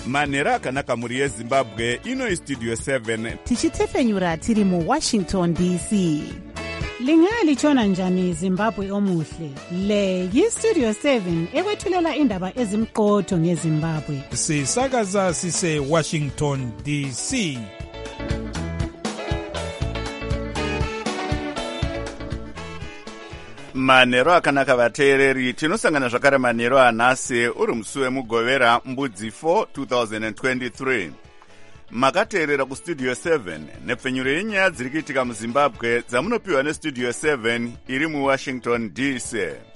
manhero akanaka mhuri yezimbabwe. Ino istudio 7 tichitefenyura tiri muWashington DC. Lingalitshona njani Zimbabwe omuhle? Le yistudio 7 ekwethulela indaba ezimqotho ngeZimbabwe. Sisakaza sise Washington DC. manhero akanaka vateereri. Tinosangana zvakare manhero anhasi uri musi wemugovera mbudzi 4 2023. Makateerera kustudio 7 nepfenyuro yenyaya dziri kuitika muZimbabwe dzamunopiwa nestudio 7 iri muWashington DC.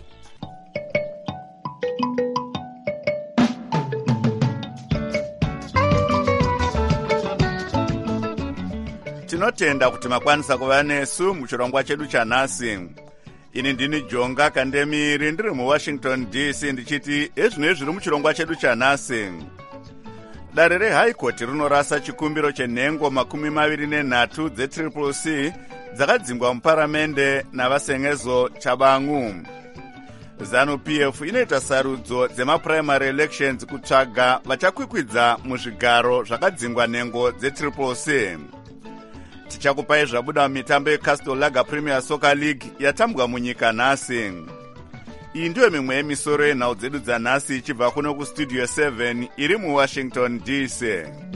Tinotenda kuti makwanisa kuva nesu muchirongwa chedu chanhasi. Ini ndini Jonga Kandemiri ndiri muWashington DC ndichiti ezvino zviri muchirongwa chedu chanhasi. Dare reHigh Court rinorasa chikumbiro chenhengo 23 dzeCCC dzakadzingwa muparamende navasengezo Chabangu. ZANU-PF inoita sarudzo dzemaprimary elections kutsvaga vachakwikwidza muzvigaro zvakadzingwa nhengo dzeCCC. Tichakupai zvabuda mumitambo yeCastle Lager Premier Soccer League yatambwa munyika nhasi. Iyi ndiyo mimwe yemisoro yenhau dzedu dzanhasi ichibva kuno kustudio 7 iri muWashington DC.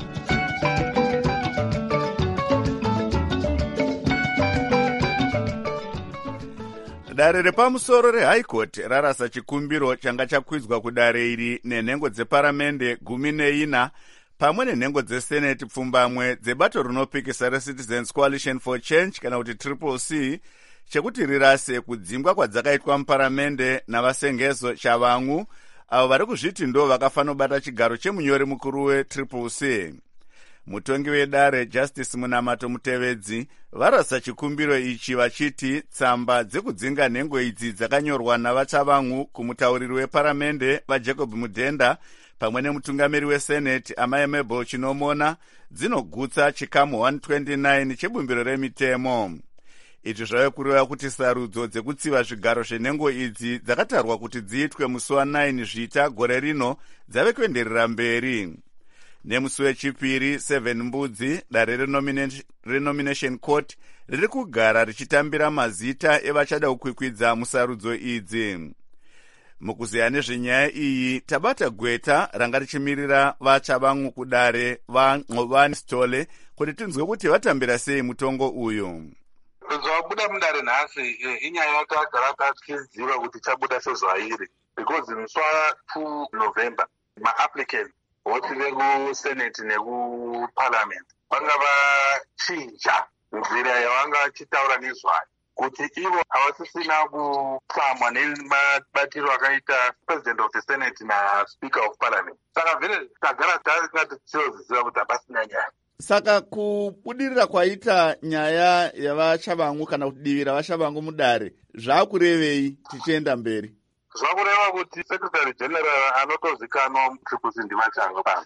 Dare repamusoro reHigh Court rarasa chikumbiro changa chakwidzwa kudare iri nenhengo dzeparamende 14 pamwe nenhengo dzeseneti pfumbamwe dzebato rinopikisa reCitizens Coalition for Change kana kuti CCC chekuti rirase kudzingwa kwadzakaitwa muparamende navasengezo Chabangu avo vari kuzviti ndo vakafanobata chigaro chemunyori mukuru weCCC. Mutongi wedare Justice Munamato Mutevedzi varasa chikumbiro ichi vachiti tsamba dzekudzinga nhengo idzi dzakanyorwa navaChabangu kumutauriri weparamende vaJacob Mudhenda pamwe nemutungamiri weseneti Amai Mabel Chinomona dzinogutsa chikamu 129 chebumbiro remitemo. Izvi zvave kureva kuti sarudzo dzekutsiva zvigaro zvenhengo idzi dzakatarwa kuti dziitwe musi wa9 Zvita gore rino dzave kuenderera mberi. Nemusi wechipiri 7 Mbudzi dare renomination court riri kugara richitambira mazita evachada kukwikwidza musarudzo idzi. Mukuziya nezvenyaya iyi tabata gweta ranga richimirira vaChabangu kudare vaNqobani Stole kuti tinzwe kuti vatambira sei mutongo uyu. Zvabuda mudare nhasi inyaya yatagara tichiziva kuti chabuda sezvairi because musi wa2 November ma-applicants voti vekuseneti nekuparliament vanga vachinja nzira yavanga vachitaura nezvayo kuti ivo havasisina kutsamwa nemabatiro akaita president of the senate naspeaker of parliament. Saka vhele tagara taringati tichiziva kuti hapasina nyaya. Saka kubudirira kwaita nyaya yavaChabangu kana kuti divi ravaChabangu mudare zvakurevei tichienda mberi? Zvakureva kuti secretary general anotozikanwa muCCC ndivaChabangu.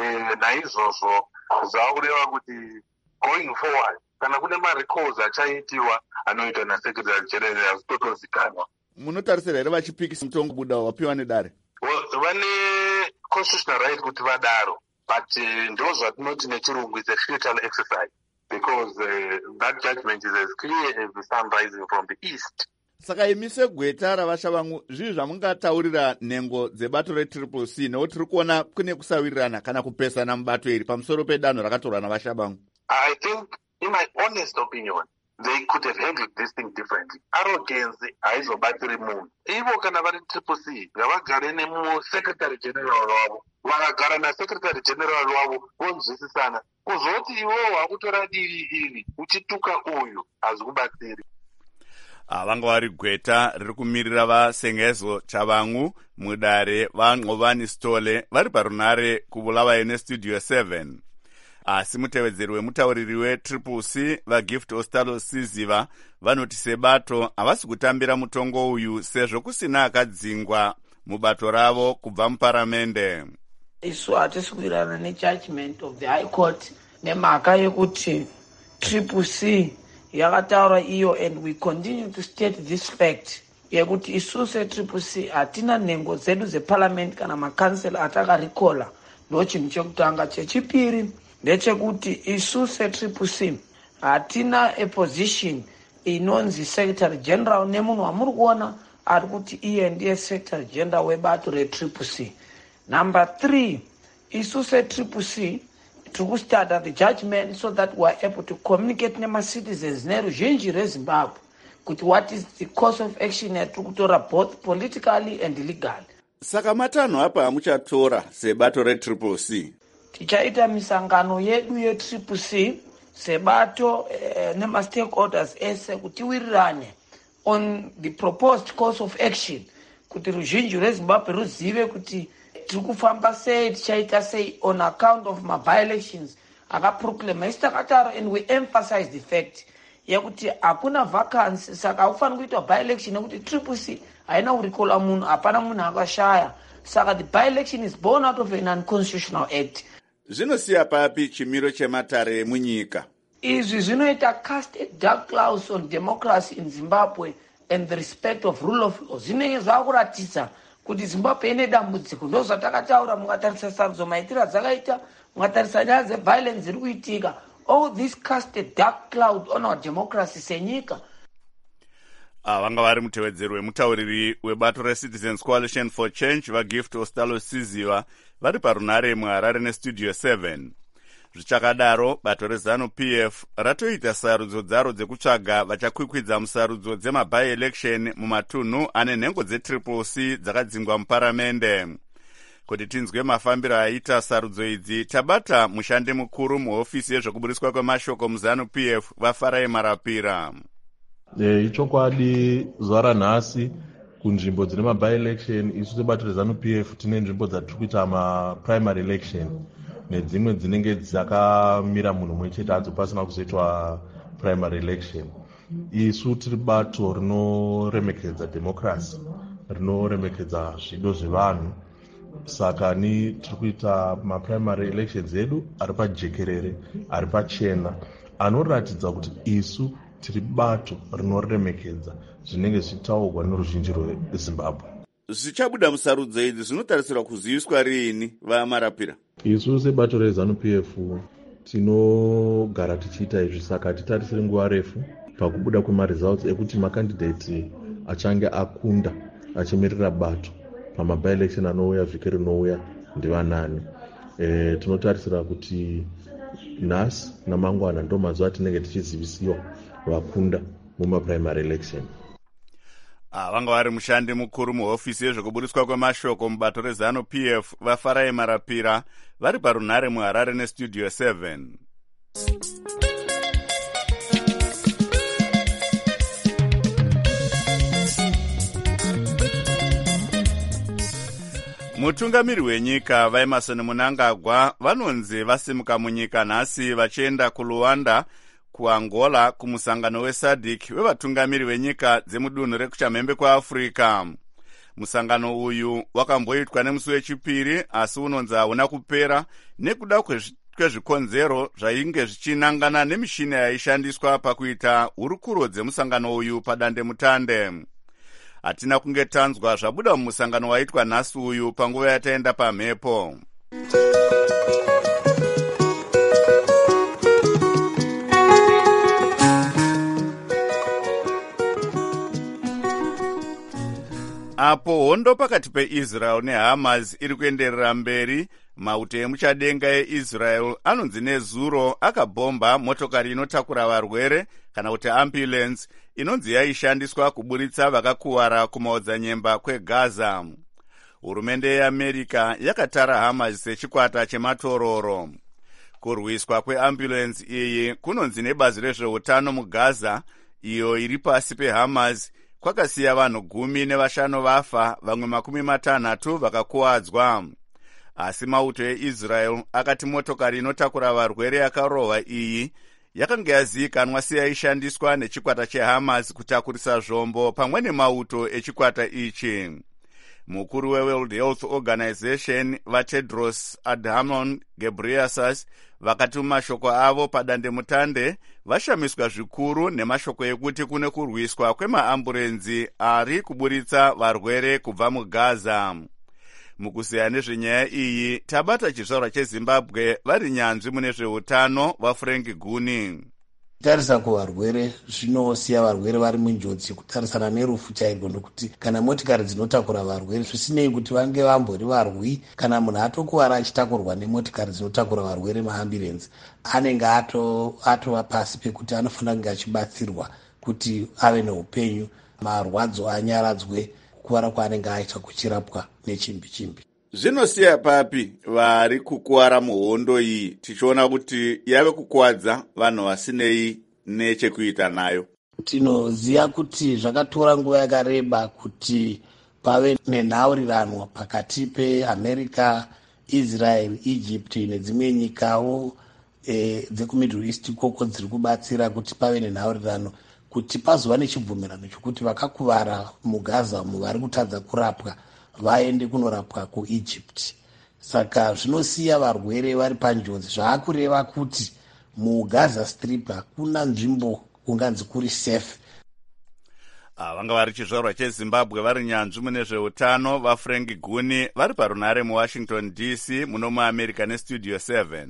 Naizvozvo zvakureva kuti going forward kana kune marecords achaitiwa anoitwa nasecretary general azitotozikanwa. Munotarisira here vachipikisa mutongo buda wapiwa nedare? Vane constitutional right kuti vadaro, but ndo zvatinoti nechirungu is a futile exercise because that judgment is as clear as the sun rising from the east. Saka imi segweta ravaChabangu zvii zvamungataurira nhengo dzebato reCCC nekuti tiri kuona kune kusawirirana kana kupesana mubato iri pamusoro pedanho rakatorwa navaChabangu? I think, in my honest opinion, they could have handled this thing differently. Arrogance haizobatiri munhu. Ivo kana vari CCC ngavagare nemusecretary general wavo, vakagara nasecretary general wavo vonzwisisana, kuzoti ivowo hakutora divi iri uchituka uyu hazvikubatsiri. Vanga vari gweta riri kumirira vasengezo Chabangu mudare vaNqobani Stole vari parunare kuvulawa nestudio 7. Asi mutevedzeri wemutauriri weCCC vaGift Ostalo Siziva vanoti sebato havasi kutambira mutongo uyu sezvo kusina akadzingwa mubato ravo kubva muparamende. Isu hatisi kuwirirana nejudgment of the High Court nemhaka yekuti CCC yakataura iyo, and we continue to state this fact yekuti isu seCCC hatina nhengo dzedu dzeparliament kana makansela atakarikola ndo chinhu chekutanga. Chechipiri ndechekuti isu setriple C hatina a position inonzi secretary general nemunhu wamuri kuona ari kuti iye ndiye secretary general webato retriple C. Number 3, isu setriple C tiri kustudy the judgment so that we are able to communicate nemacitizens neruzhinji rwezimbabwe kuti what is the course of action yatiri kutora both politically and legally. Saka matanho apa amuchatora sebato retriple C? Tichaita misangano yedu yetriple C sebato nemastakeholders ese kuti tiwirirane on the proposed course of action kuti ruzhinji rwezimbabwe ruzive kuti tiri kufamba sei, tichaita sei on account of by-elections akaproclama. Isi takataura and we emphasize the fact yekuti hakuna vacancy, saka hakufanira kuitwa by-election nekuti triple C haina kurikola munhu, hapana munhu akashaya. Saka the by-election is born out of an unconstitutional act. Zvinosiya papi chimiro chematare munyika? Izvi zvinoita cast a dark clouds on democracy in Zimbabwe and the respect of rule of law. Zvinenge zvakuratidza kuti Zimbabwe ine dambudziko. Ndo zvatakataura, mukatarisa sarudzo maitiro dzakaita, mukatarisa nyaya dzeviolence dziri kuitika. All this cast a dark cloud on our democracy senyika. Vanga vari mutevedzeri wemutauriri webato reCitizens Coalition for Change vaGift Ostalo Siziva vari parunare muHarare neStudio 7. Zvichakadaro, bato reZANU-PF ratoita sarudzo dzaro dzekutsvaga vachakwikwidza musarudzo dzemaby-election mumatunhu ane nhengo dzetriple C dzakadzingwa muparamende. Kuti tinzwe mafambiro aita sarudzo idzi, tabata mushandi mukuru muhofisi yezvekuburiswa kwemashoko muZANU-PF vaFarai Marapira. Ichokwadi zuva ranhasi kunzvimbo dzine maby-election isu sebato reZANU-PF tine nzvimbo dzatiri kuita maprimary election nedzimwe dzinenge dzakamira munhu mumwe chete hadzo pasina kuzoitwa primary election. Isu tiri bato rinoremekedza democracy, rinoremekedza zvido zvevanhu. Saka ni tiri kuita maprimary elections edu ari pajekerere, ari pachena, anoratidza kuti isu tiri bato rinoremekedza zvinenge zvichitaurwa neruzhinji rweZimbabwe. Zvichabuda musarudzo idzi zvinotarisirwa kuziviswa rini vaMarapira? Isu sebato reZANU-PF tinogara tichiita izvi, saka titarisire nguva refu pakubuda kwemaresults ekuti makandidate achange akunda achimirira bato pamaby-election anouya vhiki rinouya ndivanani. Tinotarisira kuti nhasi namangwana ndo mazuva atinenge tichizivisiwa vakunda mumaprimary election. Vanga vari mushandi mukuru muhofisi yezvekuburiswa kwemashoko mubato reZANU-PF vaFarai Marapira vari parunare muHarare neStudio 7. Mutungamiri wenyika vaEmmerson Mnangagwa vanonzi vasimuka munyika nhasi vachienda kuRwanda, kuAngola kumusangano weSADC wevatungamiri venyika dzemudunhu rekuchamhembe kwaAfrica. Musangano uyu wakamboitwa nemusi wechipiri asi unonzi hauna kupera nekuda kwezvikonzero zvainge zvichinangana nemishina yaishandiswa pakuita hurukuro dzemusangano uyu padandemutande. Hatina kunge tanzwa zvabuda mumusangano waitwa nhasi uyu panguva yataenda pamhepo. Apo hondo pakati peIsrael neHamas iri kuenderera mberi, mauto emuchadenga eIsrael anonzi nezuro akabhomba motokari inotakura varwere kana kuti ambulance inonzi yaishandiswa kuburitsa vakakuwara kumaodzanyemba kweGaza. Hurumende yeAmerika yakatara Hamas sechikwata chematororo. Kurwiswa kweambulance iyi kunonzi nebazi rezveutano muGaza, iyo iri pasi peHamas, kwakasiya vanhu 15 vafa, vamwe 60 vakakuwadzwa. Asi mauto eIsrael akati motokari inotakura varwere yakarohwa iyi yakanga yazivikanwa seyaishandiswa nechikwata cheHamas kutakurisa zvombo pamwe nemauto echikwata ichi. Mukuru weWorld Health Organization vaTedros Adhanom Ghebreyesus vakati mumashoko avo padandemutande vashamiswa zvikuru nemashoko ekuti kune kurwiswa kwemaamburenzi ari kuburitsa varwere kubva muGaza. Mukuseya nezvenyaya iyi tabata chizvarwa cheZimbabwe vari nyanzvi mune zveutano vaFrank Guni. Tarisa kuvarwere zvinosiya varwere vari munjodzi kutarisana nerufu chairwo, nokuti kana motikari dzinotakura varwere zvisinei kuti vange vambori varwi, kana munhu atokuvara achitakurwa nemotikari dzinotakura varwere maamburenzi, anenge atova pasi pekuti anofanira kunge achibatsirwa kuti ave neupenyu, marwadzo anyaradzwe, kukuvara kwaanenge aita kuchirapwa nechimbi. Zvinosiya papi vari kukuwara muhondo iyi tichiona kuti yave kukuwadza vanhu vasinei nechekuita nayo? Tinoziva kuti zvakatora nguva yakareba kuti pave nenhaurirano pakati peAmerica, Israel, Egypt nedzimwe nyikawo dzekuMiddle East koko dziri kubatsira kuti pave nenhaurirano kuti pazova nechibvumirano chokuti vakakuvara muGaza vari kutadza kurapwa vaende kunorapwa kuEgypt. Saka zvinosiya varwere vari panjodzi, zvaakureva kuti muGaza Strip hakuna nzvimbo kunganzi kuri safe. Vanga vari chizvarwa cheZimbabwe vari nyanzvi mune zveutano vaFrank Guni vari parunhare muWashington DC muno muAmerica neStudio 7.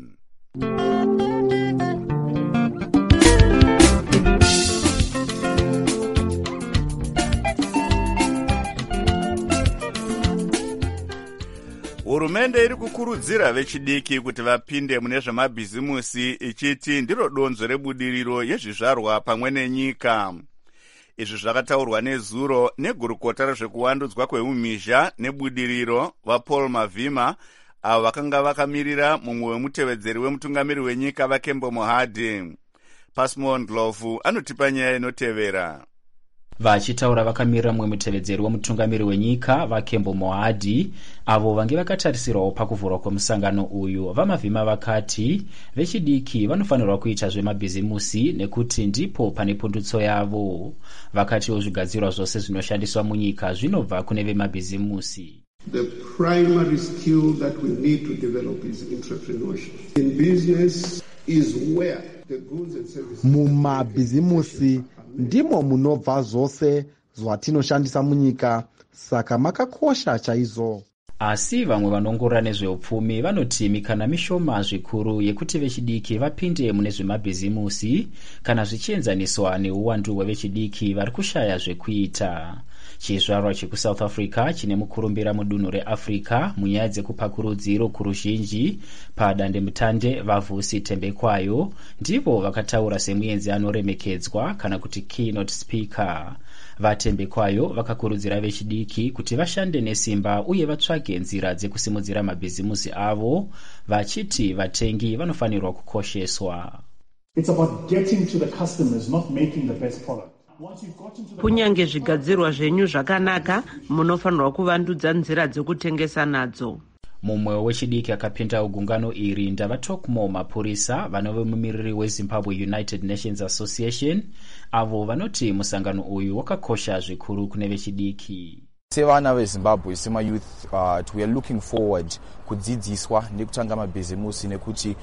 Hurumende iri kukurudzira vechidiki kuti vapinde mune zvemabhizimusi ichiti ndiro donzvo rebudiriro yezvizvarwa pamwe nenyika. Izvi zvakataurwa nezuro negurukota rezvekuwandudzwa kweumhizha nebudiriro vaPaul Mavhima, avo vakanga vakamirira mumwe wemutevedzeri wemutungamiri wenyika vaKembo Mohadi. Pasmon Ndlovu anotipa nyaya inotevera. Vachitaura vakamirira mumwe mutevedzeri wemutungamiri wenyika vaKembo Mohadi, avo vange vakatarisirwawo pakuvhurwa kwemusangano uyu, vaMavhima vakati vechidiki vanofanirwa kuita zvemabhizimusi nekuti ndipo pane pundutso yavo. Vakatiwo zvigadzirwa zvose zvinoshandiswa munyika zvinobva kune vemabhizimusi. The primary skill that we need to develop is entrepreneurship. In business is where the goods and services. Mumabhizimusi ndimo munobva zvose zvatinoshandisa munyika, saka makakosha chaizvo. Asi vamwe vanongorora nezveupfumi vanoti mikana mishoma zvikuru yekuti vechidiki vapinde mune zvemabhizimusi kana zvichienzaniswa neuwandu hwevechidiki vari kushaya zvekuita. Chizvarwa chekuSouth Africa chine mukurumbira mudunhu reAfrica munyaya dzekupakurudziro kuruzhinji padandemutande vaVusi Thembekwayo ndivo vakataura semuenzi anoremekedzwa kana kuti keynote speaker. VaThembekwayo vakakurudzira vechidiki kuti vashande nesimba uye vatsvage nzira dzekusimudzira mabhizimusi avo, vachiti vatengi vanofanirwa kukosheswa. It's about getting to the customers, not making the best product. Kunyange zvigadzirwa zvenyu zvakanaka, munofanirwa kuvandudza nzira dzekutengesa nadzo. Mumwe wechidiki akapinda ugungano iri ndavaTokmo Mapurisa, vanove mumiriri weZimbabwe United Nations Association, avo vanoti musangano uyu wakakosha zvikuru kune vechidiki. Sevana veZimbabwe sema youth we are looking forward kudzidziswa nekutanga mabhizimusi nekuti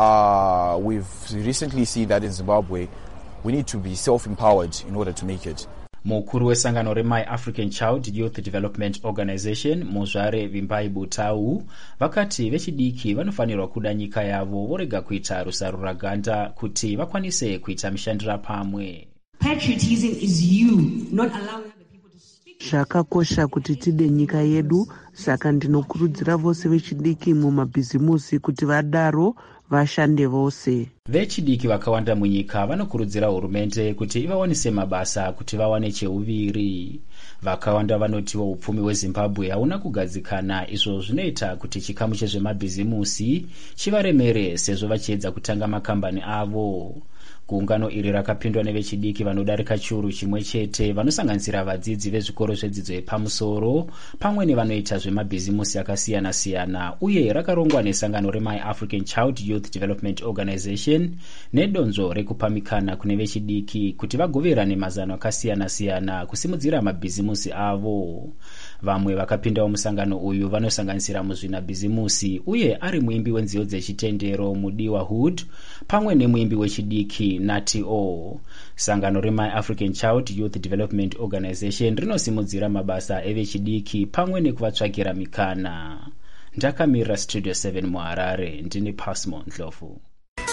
we've recently seen that in Zimbabwe we need to be self-empowered in order to make it. Mukuru wesangano reMy African Child Youth Development Organization Muzvare Vimbai Butau vakati vechidiki vanofanirwa kuda nyika yavo vorega kuita rusarura ganda kuti vakwanise kuita mishandira pamwe. Patriotism is you not allowing other people to speak. Zvakakosha kuti tide nyika yedu, saka ndinokurudzira vose vechidiki mumabhizimusi kuti vadaro vashande vose. Vechidiki vakawanda munyika vanokurudzira hurumende kuti ivawanise mabasa kuti vawane cheuviri. Vakawanda vanotiwo upfumi hweZimbabwe hauna kugadzikana, izvo zvinoita kuti chikamu chezvemabhizimusi chivaremere sezvo vachiedza kutanga makambani avo. Gungano iri rakapindwa nevechidiki vanodarika chiuru chimwe chete vanosanganisira vadzidzi vezvikoro zvedzidzo yepamusoro pamwe nevanoita zvemabhizimusi akasiyana-siyana, uye rakarongwa nesangano reMy African Child Youth Development Organization nedonzvo rekupamikana kune vechidiki kuti vagoverane mazano akasiyana-siyana kusimudzira mabhizimusi avo. Vamwe vakapindawo musangano uyu vanosanganisira muzvinabhizimusi uye ari muimbi wenziyo dzechitendero Mudiwa Hood pamwe nemuimbi wechidiki Nati O. Sangano reMy African Child Youth Development Organization rinosimudzira mabasa evechidiki pamwe nekuvatsvakira mikana. Ndakamirira Studio 7 muHarare, ndini Pasmo Ndlovu.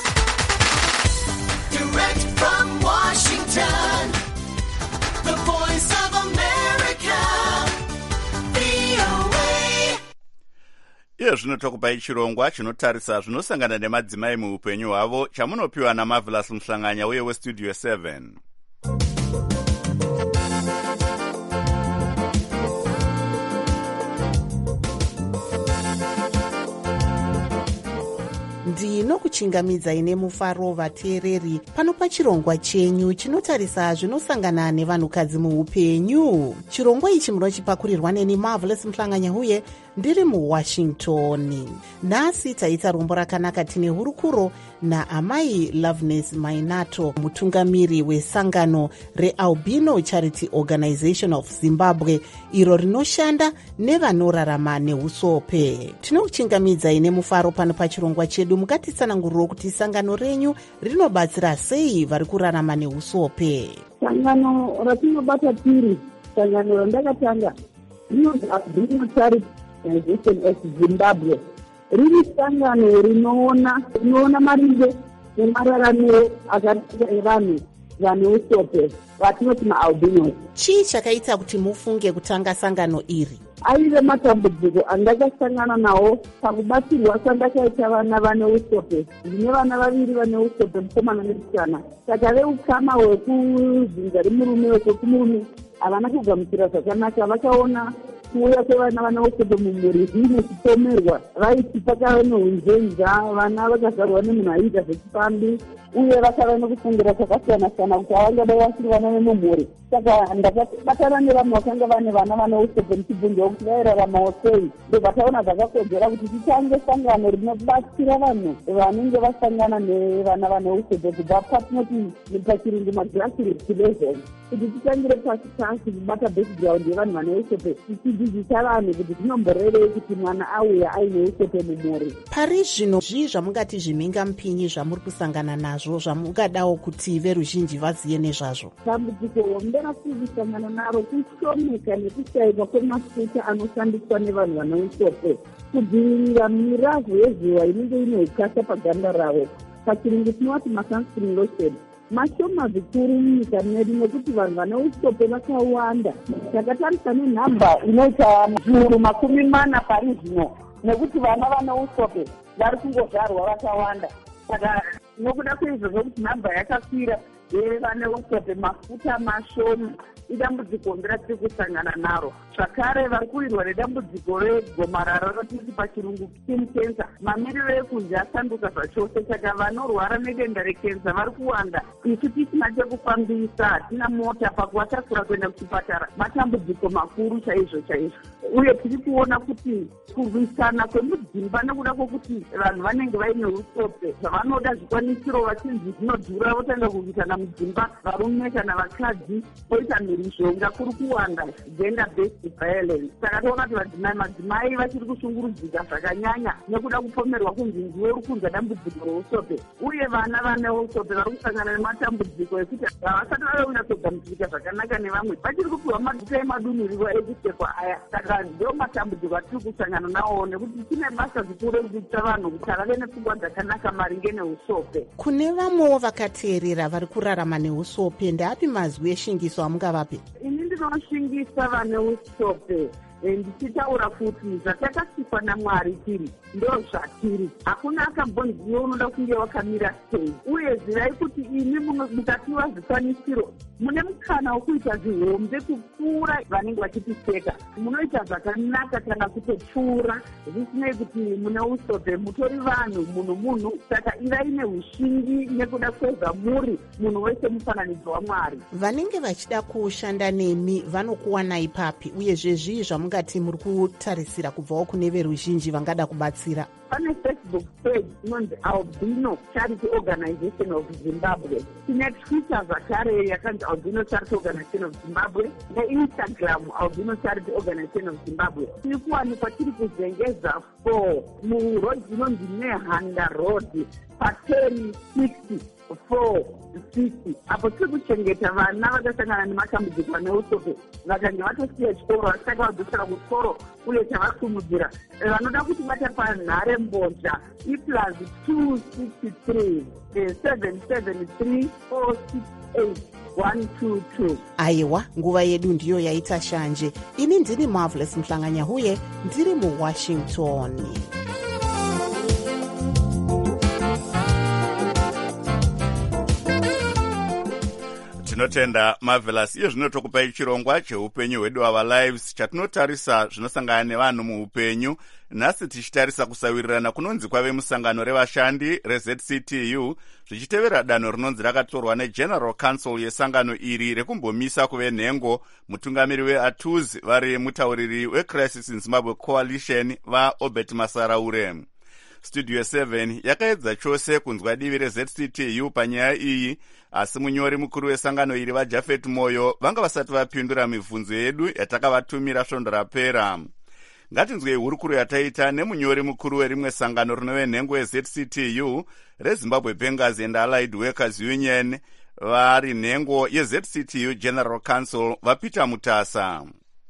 Direct from Washington, the voice of America, VOA. Iye zvino tokupai chirongwa chinotarisa zvinosangana nemadzimai muupenyu hwavo chamunopiwa naMarvelous Muhlanganya uye weStudio 7. ndinokuchingamidzai nemufaro vateereri pano pachirongwa chenyu chinotarisa zvinosangana nevanhukadzi muupenyu. Chirongwa ichi munochipakurirwa neni Marvelous Muhlanganya uye ndiri muWashington. Nhasi taita rombo rakanaka tine hurukuro naamai Loveness Mainato, mutungamiri wesangano reAlbino Charity Organization of Zimbabwe, iro rinoshanda nevanorarama neusope. Tinokuchingamidzai nemufaro pano pachirongwa chedu. Mukatisananguriro kuti sangano renyu rinobatsira sei vari kurarama neusope. Sangano ratinobata tiri, sangano randakatanga rinonzi Albino Charity Organization of Zimbabwe. Riri sangano rinoona maringe nemararamiro akaita evanhu vane usope vatinoti maAlbinos. Chii chakaita kuti mufunge kutanga sangano iri? Aive matambudziko andakasangana nawo pakubatsirwa kwandakaita vana vane usope. Ndine vana vaviri vane usope, mukomana nemusikana. Saka veukama hwekuzinza remurume wekumurume havana kugamuchira zvakanaka. Vakaona kuuya kwevana vane usope mumhuri zvine chipomerwa, vaiti pakava neunzenza, vana vakazvarwa nemunhu aiita zvechipambi, uye vakava nekufungira zvakasiyana-siyana kuti havangadai vasiri vana vemumhuri. Saka ndakabatana nevanhu vakanga vane vana vane usope ndichibvunzwa kuti vairaramawo sei. Ndobva taona zvakakodzera kuti titange sangano rinobatsira vanhu vanenge vasangana nevana vane usope kubva patinoti pachirungu magrassroots level, kuti titangire pasi pasi kubata background yevanhu vane usope, tichidzidzisa vanhu kuti zvinomborevei kuti mwana auya aine usope mumhuri. Pari zvino zvii zvamungati zvimhinga mupinyi zvamuri kusangana nazvo zvamungadawo kuti veruzhinji vaziye nezvazvo? Dambudziko nderasangana naro kushomeka nekushayikwa kwemafuta anoshandiswa nevanhu vane usope kudzivirira miravho yezuva inenge ine ukasha paganda ravo. Pachirungu tinoti masunscreen lotion mashoma zvikuru munyika medu nekuti vanhu vane usope vakawanda. Takatarisa nenhamba inoita zviuru 40 pari zvino, nekuti vana vane usope vari kungozvarwa vakawanda. Saka nokuda kweizvozvo kuti nhamba yakakwira vane usope mafuta mashoma idambudziko nderatiri kusangana naro. Zvakare vari kuwirwa nedambudziko regomarara ratiti pachirungu skin cancer. Mamiriro ekunze asanduka zvachose, saka vanorwara nedenda rekensa vari kuwanda. Isu tisina chekufambisa, hatina mota, pakuvatakura kuenda kuchipatara matambudziko makuru chaizvo chaizvo. Uye tiri kuona kuti kurwisana kwemudzimba nekuda kwokuti vanhu vanenge vaine usope zvavanoda zvikwanisiro vachinzi zvinodhura, votanga kurwisana mudzimba, varume kana vakadzi, poita mhirizhonga, kuri kuwanda gender based violence. Saka toona kuti madzimai vachiri kushungurudzika zvakanyanya nekuda kupomerwa kunzi ndiwe uri kunza dambudziko reusope. Uye vana vane usope vari kusangana nematambudziko ekuti havasati vave kunyatsogamuchirika zvakanaka nevamwe, vachiri kupiwa maguta emadunhuriro ekuchekwa aya. Saka ndo matambudziko atiri kusangana nawo, nekuti tine basa zvikuru rekudzidzisa vanhu kuti vave nepfungwa dzakanaka maringe neusope. Kune vamwewo vakateerera vari kurarama neusope, ndeapi mazwi eshingiso amungavape? Ini ndinoshingisa vane usope ndichitaura kuti zvatakasikwa naMwari tiri ndo zvatiri. Hakuna akambonziva unoda kunge wakamira sei. Uye zivai kuti ini mukapiwa zvikwanisiro mune mukana wekuita zvihombe kupfuura vanenge vachitiseka. Munoita zvakanaka kana kutopfuura zvisinei kuti mune usope mutori vanhu, munhu. Saka ivai neushingi nekuda kweza muri munhu wese mufananidzo waMwari. Vanenge vachida kushanda nemi vanokuwanai papi, uyezve zvii zvamungati muri kutarisira kubvawo kune veruzhinji vangada kubatsira? pane Facebook page inonzi Albino Charity Organization of Zimbabwe. Tine Twitter zvakare yakanzi Albino Charity Organization of Zimbabwe neInstagram Albino Charity Organization of Zimbabwe. Tiri kuwanikwa tiri kuzengeza 4 muroad inonzi Nehanda Road pa1060 460 apo tiri kuchengeta vana vakasangana nematambudziko aneusope vakange vatosiya chikoro vasitaka vadzosera kuchikoro uye chavakumudzira vanoda kuti bata panhare mbozha iplus 263 773 468 122. aiwa nguva yedu ndiyo yaita shanje. ini ndiri Marvelous Mhlanganyahuye ndiri muWashington. tinotenda Marvelous. Iyo zvino tokupai chirongwa cheupenyu hwedu Our Lives chatinotarisa zvinosangana nevanhu muupenyu. Nhasi tichitarisa kusawirirana kunonzi kwave musangano revashandi reZCTU zvichitevera danho rinonzi rakatorwa neGeneral Council yesangano iri rekumbomisa kuve nhengo mutungamiri weATUZ vari mutauriri weCrisis in Zimbabwe Coalition vaObert Masaraure. Studio 7 yakaedza chose kunzwa divi reZCTU panyaya iyi, asi munyori mukuru wesangano iri vaJafet Moyo vanga vasati vapindura mibvunzo yedu yatakavatumira svondo rapera. Ngatinzwei hurukuro yataita nemunyori mukuru werimwe sangano rinove nhengo yeZCTU reZimbabwe Bankers and Allied Workers Union vari nhengo yeZCTU General Council vaPeter Mutasa.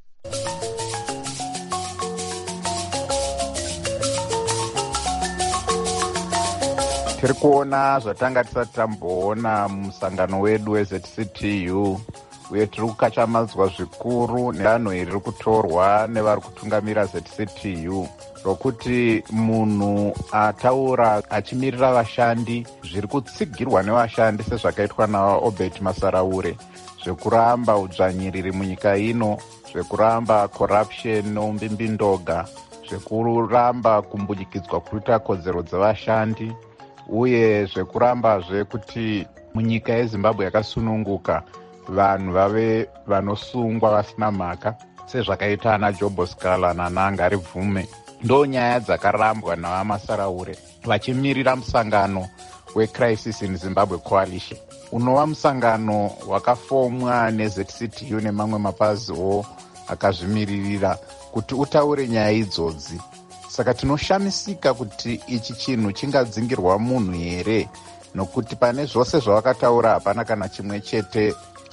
Tiri kuona zvatanga tisati tamboona musangano wedu weZCTU, uye tiri kukachamadzwa zvikuru nedanho iri riri kutorwa nevari kutungamira ZCTU rokuti munhu ataura achimirira vashandi zviri kutsigirwa nevashandi sezvakaitwa naObert Masaraure, zvekuramba udzvanyiriri munyika ino, zvekuramba corruption noumbimbindoga, zvekuramba kumbunyikidzwa kuita kodzero dzevashandi, uye zvekurambazve kuti munyika yeZimbabwe yakasununguka vanhu vave vanosungwa vasina mhaka sezvakaita ana Job Scala naNangari Bvume. Ndo nyaya dzakarambwa navaMasaraure vachimirira musangano weCrisis in Zimbabwe Coalition, unova musangano wakafomwa neZCTU nemamwe mapaziwo akazvimiririra kuti utaure nyaya idzodzi. Saka tinoshamisika kuti ichi chinhu chingadzingirwa munhu here, nokuti pane zvose zvavakataura hapana kana chimwe chete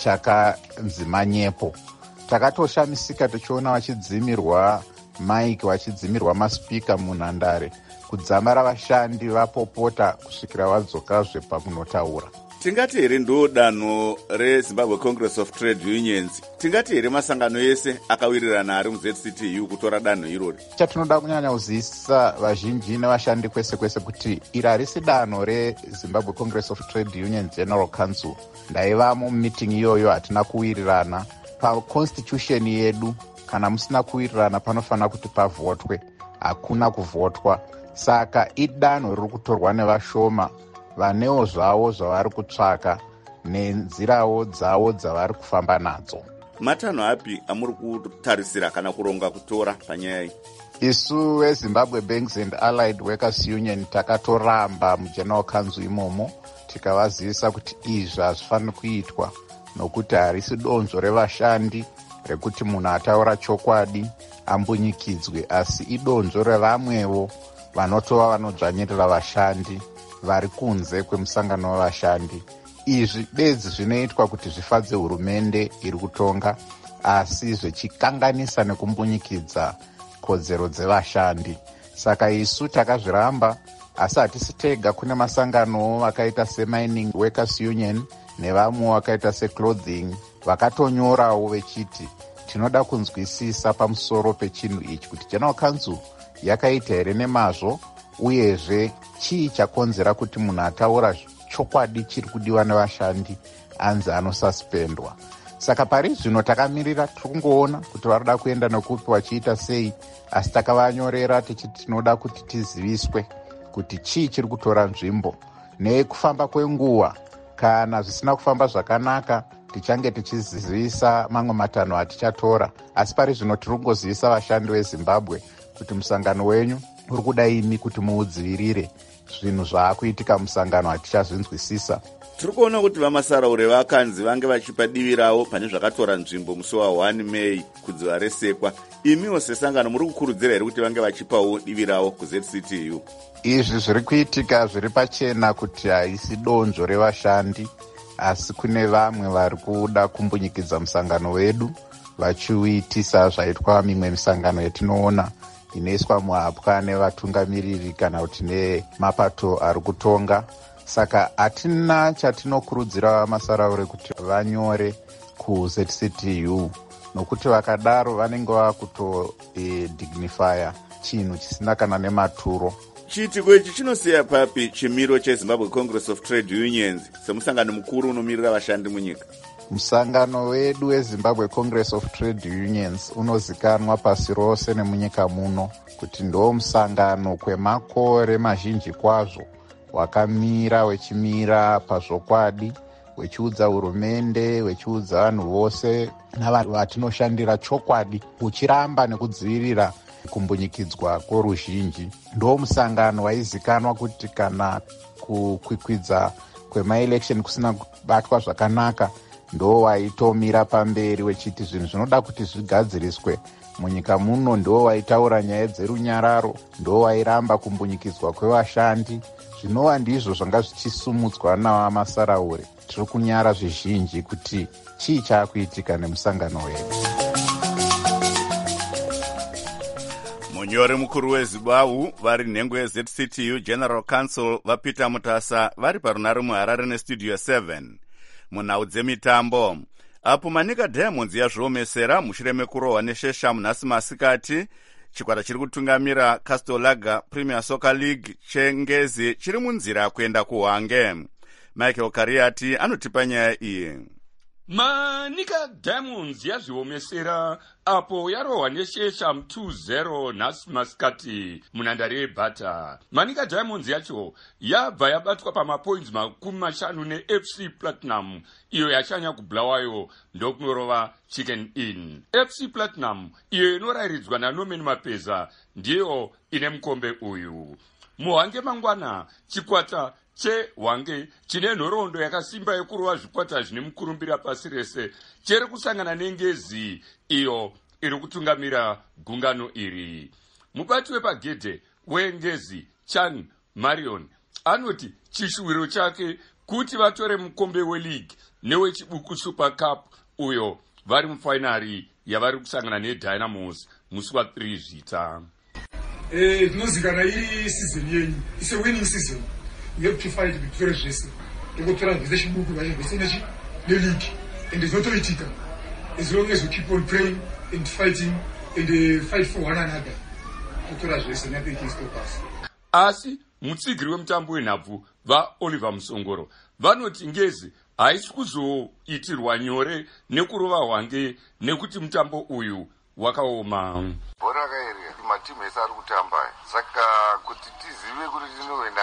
chakanzimanyepo. Takatoshamisika tichiona vachidzimirwa mike, vachidzimirwa maspika munhandare, kudzamara vashandi vapopota kusvikira vadzokazve pakunotaura. Tingati here ndo danho reZimbabwe Congress of Trade Unions, tingati here masangano yese akawirirana ari muZCTU kutora danho irori. Chatinoda kunyanya kuzivisa vazhinji nevashandi kwese kwese kuti iri harisi danho reZimbabwe Congress of Trade Unions General Council. Ndaivamo mumeeting iyoyo, hatina kuwirirana. PaConstitution yedu kana musina kuwirirana panofanira kuti pavhotwe, hakuna kuvhotwa. Saka idanho riri kutorwa nevashoma vanewo zvavo zvavari kutsvaka nenzirawo dzavo dzavari kufamba nadzo. Matanho api amuri kutarisira kana kuronga kutora panyaya iyi? Isu weZimbabwe Banks and Allied Workers Union takatoramba muGeneral Council imomo tikavazivisa kuti izvi hazvifaniri kuitwa, nokuti harisi donzvo revashandi rekuti munhu ataura chokwadi ambunyikidzwe, asi idonzvo revamwewo vanotova vanodzvanyirira vashandi vari kunze kwemusangano wevashandi. Izvi bedzi zvinoitwa kuti zvifadze hurumende iri kutonga, asi zvichikanganisa nekumbunyikidza kodzero dzevashandi. Saka isu takazviramba, asi hatisi tega. Kune masangano vakaita seMining Workers Union nevamwe vakaita seClothing vakatonyorawo vechiti tinoda kunzwisisa pamusoro pechinhu ichi kuti General Council yakaita here nemazvo, uyezve chii chakonzera kuti munhu ataura chokwadi chiri kudiwa nevashandi anzi anosuspendwa. Saka pari zvino takamirira tikungoona kuti varida kuenda nekupi vachiita sei, asi takavanyorera tichiti tinoda kuti tiziviswe kuti chii chiri kutora nzvimbo. Nekufamba kwenguva, kana zvisina kufamba zvakanaka, tichange tichizivisa mamwe matanho atichatora, asi pari zvino tiri kungozivisa vashandi veZimbabwe kuti musangano wenyu uri kuda imi kuti muudzivirire zvinhu zvaakuitika musangano hatichazvinzwisisa. Tiri kuona kuti vamasaraure vakanzi vange vachipa divi ravo pane zvakatora nzvimbo musi wa1 Mei kudziva resekwa. Imiwo sesangano muri kukurudzira here kuti vange vachipawo divi ravo kuZCTU? Izvi zviri kuitika zviri pachena kuti haisi donzvo revashandi, asi kune vamwe vari kuda kumbunyikidza musangano wedu vachiuitisa zvaitwa mimwe misangano yatinoona inoiswa muhapwa nevatungamiriri kana kuti nemapato ari kutonga. Saka hatina chatinokurudzira masaraure kuti vanyore kuZCTU, nokuti vakadaro vanenge vakutodignifiya chinhu chisina kana nematuro. Chiitiko ichi chinosiya papi chimiro cheZimbabwe Congress of Trade Unions semusangano mukuru unomirira vashandi munyika? Musangano wedu weZimbabwe Congress of Trade Unions unozikanwa pasi rose nemunyika muno kuti ndo musangano kwemakore mazhinji kwazvo wakamira wechimira pazvokwadi, wechiudza hurumende, wechiudza vanhu vose navatinoshandira chokwadi, uchiramba nekudzivirira kumbunyikidzwa kworuzhinji. Ndo musangano waizikanwa kuti kana kukwikwidza kwemaelection kusina kubatwa zvakanaka, ndo waitomira pamberi wechiti zvinhu zvinoda kuti zvigadziriswe munyika muno. Ndo waitaura nyaya dzerunyararo, ndo wairamba kumbunyikidzwa kwevashandi. Zvinova ndizvo zvanga zvichisumudzwa navamasaraure. Tiri kunyara zvizhinji kuti chii chaakuitika nemusangano wedu. Munyori mukuru weZimbabwe vari nhengo yeZCTU General Council vaPeter Mutasa vari parunare muHarare neStudio 7. Munhau dzemitambo, apo maNyika Diamonds yazviomesera mushure mekurohwa neshesha munhasi masikati, chikwata chiri kutungamira Castor Lager Premier Soccer League chengezi chiri munzira kuenda kuHwange. Michael Kariati anotipa nyaya iyi. maNyika Diamonds yazviomesera apo yarohwa neshesha 2-0 nhasi masikati munhandare yeBata. maNyika Diamonds yacho yabva yabatwa pamapoints 50 neFC Platinum, iyo yashanya kubulawayo ndokunorova Chicken Inn. FC Platinum, iyo inorayiridzwa naNorman Mapeza, ndiyo ine mukombe uyu. muHwange mangwana, chikwata cheHwange chine nhoroondo yakasimba yekurova zvikwata zvine mukurumbira pasi rese chiri kusangana nengezi iyo iri kutungamira gungano iri. Mubati wepagedhe wengezi Chan Marion anoti chishuwiro chake kuti vatore mukombe weLeague newechibuku Super Cup uyo vari mufainari yavari kusangana neDynamos musi wa3 Zvita. Tinozikana iri season yenyu, it's a winning season. You have to fight victory zvese. Tokutora zvese chibuku vachivese neLeague, and it's not oitika. As long as we keep on praying and fighting and fight for one another. Tokutora zvese, nothing can stop us. Asi mutsigiri wemutambo wenhabvu vaOliver Musongoro vanoti ngezi haisi kuzoitirwa nyore nekurova Hwange nekuti mutambo uyu wakaoma. Bhora rakaerera matimu ese ari kutamba, saka kuti tizive kuti tinoenda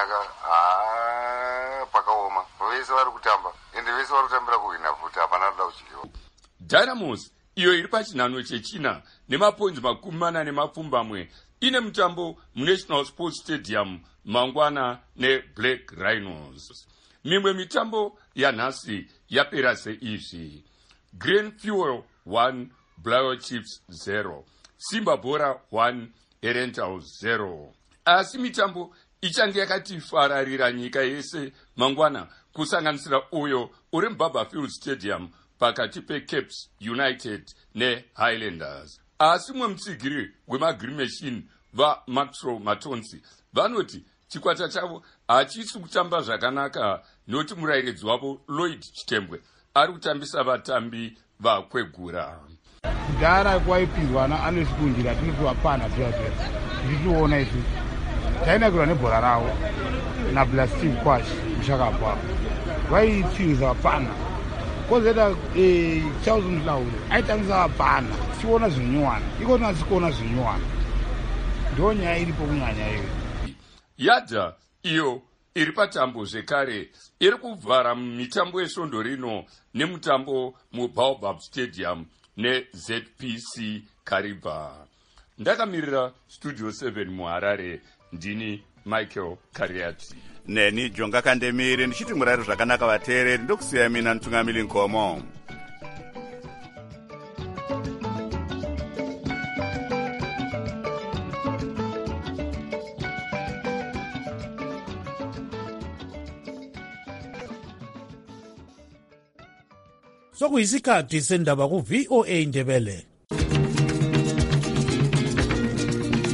pakaoma. Vese vari kutamba ende vese vari kutambira kuhwina futi, hapana kuda kuchikewa. Dynamos iyo iri pachinhano chechina nemapoints 40 ine mutambo muNational Sports Stadium mangwana neBlack Rhinos. Mimwe mitambo yanhasi yapera seizvi: Green Fuel 1, Bulawayo Chiefs 0, Simba Bora 1, Herentals 0. Asi mitambo ichange yakati fararira nyika yese mangwana, kusanganisira uyo uri muBarberfield Stadium pakati peCapes United neHighlanders. Asi mwe mutsigiri wemaGreen Machine vaMaxwell Matonzi vanoti chikwata chavo hachisi kutamba zvakanaka noti murayiridzi wavo Lloyd Chitembwe ari kutambisa vatambi vakwegura. Kudhara kwaipindwa naAnnes Kunjira tinotuvapana zviyazviyazvi tichitiona izvi tainakirwa nebhora ravo naBlastive Kwash mushakabva vaipfiza vapana kozoita Charles Mhlauli aitangisa vapana tichiona zvinyuwana iko tinasikuona zvinyuwana, ndo nyaya iripo kunyanya iyo. Yadha iyo iri patambo zvekare iri kuvhara mitambo yesvondo rino nemutambo muBaobab Stadium neZPC Kariba. ndakamirira studio 7 muharare ndini Michael Kariati. Neni Jonga Kandemiri ndichiti murari zvakanaka vateereri, ndokusiya mina Ntungamiri Nkomo. Sokuyisikhathi sendaba ku VOA Ndebele.